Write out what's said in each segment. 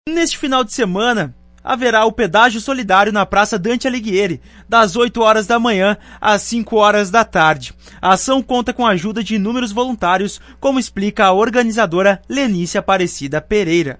Neste final de semana, haverá o pedágio solidário na Praça Dante Alighieri, das 8 horas da manhã às 5 horas da tarde. A ação conta com a ajuda de inúmeros voluntários, como explica a organizadora Lenice Aparecida Pereira.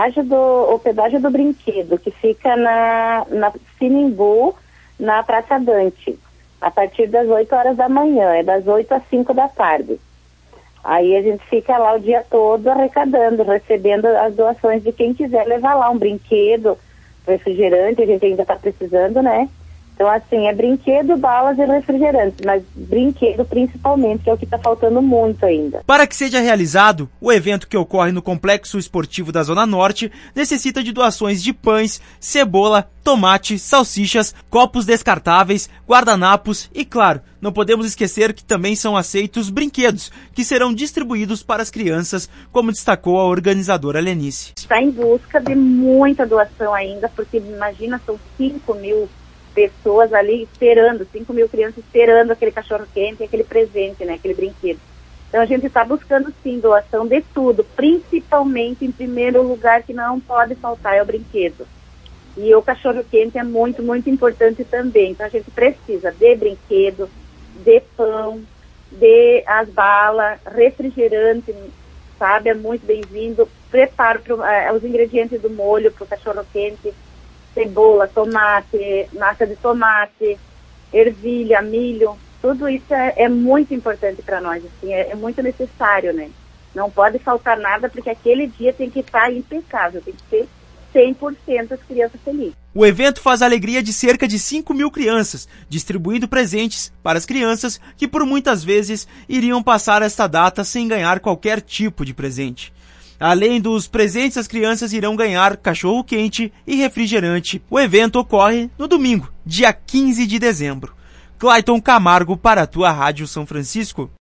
O pedágio do brinquedo, que fica na Sinimbu, na Praça Dante, a partir das 8 horas da manhã, é das 8 às 5 da tarde. Aí a gente fica lá o dia todo arrecadando, recebendo as doações de quem quiser levar lá um brinquedo, refrigerante, a gente ainda está precisando, né? Então, assim, é brinquedo, balas e refrigerante, mas brinquedo principalmente, que é o que está faltando muito ainda. Para que seja realizado, o evento, que ocorre no Complexo Esportivo da Zona Norte, necessita de doações de pães, cebola, tomate, salsichas, copos descartáveis, guardanapos e, claro, não podemos esquecer que também são aceitos brinquedos, que serão distribuídos para as crianças, como destacou a organizadora Lenice. Está em busca de muita doação ainda, porque imagina, são 5.000 pessoas ali esperando, 5.000 crianças esperando aquele cachorro-quente, aquele presente, né, aquele brinquedo. Então a gente está buscando sim doação de tudo, principalmente em primeiro lugar que não pode faltar é o brinquedo. E o cachorro-quente é muito, muito importante também. Então a gente precisa de brinquedo, de pão, de as balas, refrigerante, sabe, é muito bem-vindo. Preparo os ingredientes do molho para o cachorro-quente, cebola, tomate, massa de tomate, ervilha, milho, tudo isso é muito importante para nós, assim, é muito necessário, né? Não pode faltar nada, porque aquele dia tem que estar impecável, tem que ser 100% as crianças felizes. O evento faz a alegria de cerca de 5.000 crianças, distribuindo presentes para as crianças que por muitas vezes iriam passar esta data sem ganhar qualquer tipo de presente. Além dos presentes, as crianças irão ganhar cachorro-quente e refrigerante. O evento ocorre no domingo, dia 15 de dezembro. Clayton Camargo para a tua Rádio São Francisco.